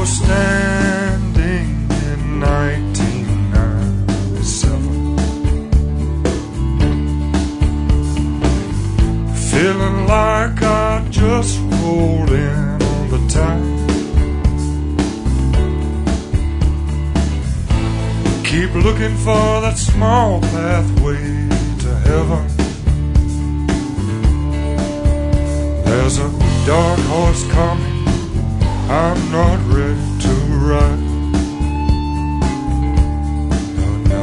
was standing in 1997, feeling like I just rolled in on the tide. Keep looking for that small pathway to heaven. There's a dark horse coming, I'm not ready to ride. No, no.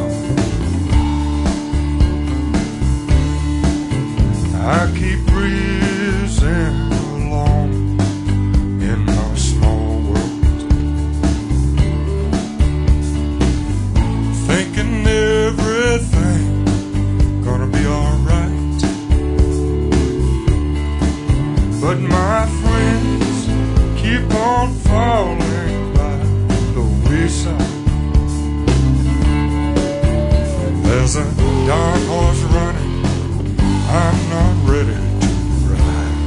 I keep breezing along in my small world, thinking everything gonna be alright. But my friends keep on falling by the wayside. There's a dark horse running, I'm not ready to ride.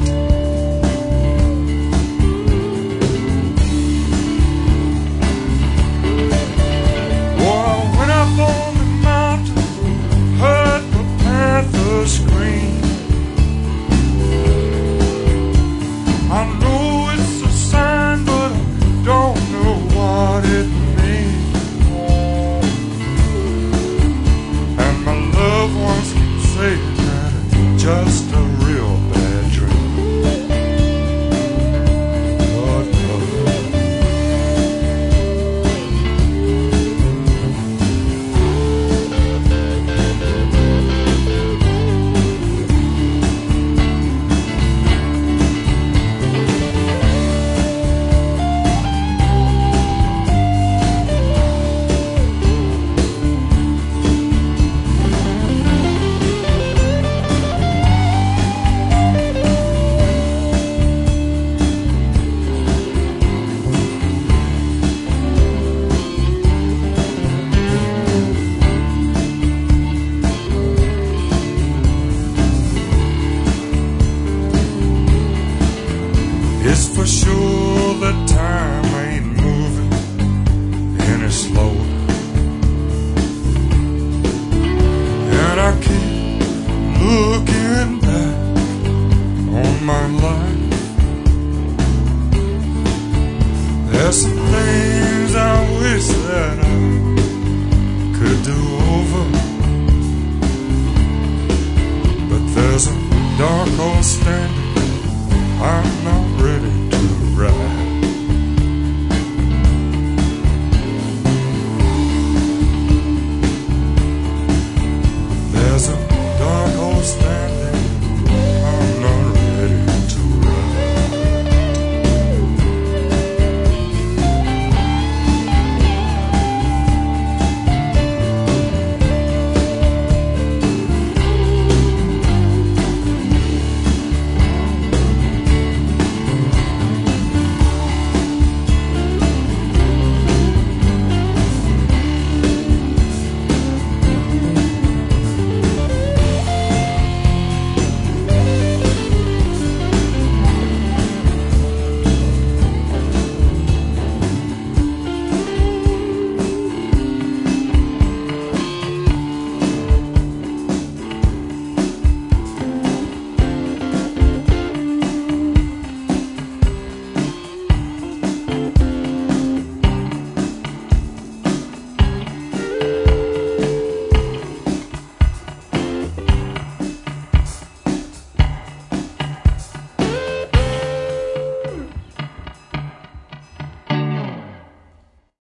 Oh, I went up on the mountain, heard the panther scream. I know it's a sign, but I don't know what it means. And my loved ones keep saying that it's just a real bad dream. But it's for sure that time ain't moving any slower, and I keep looking back on my life. There's some things I wish that I could do over, but there's a dark horse standing, I'm not ready to ride. There's a dark horse standing,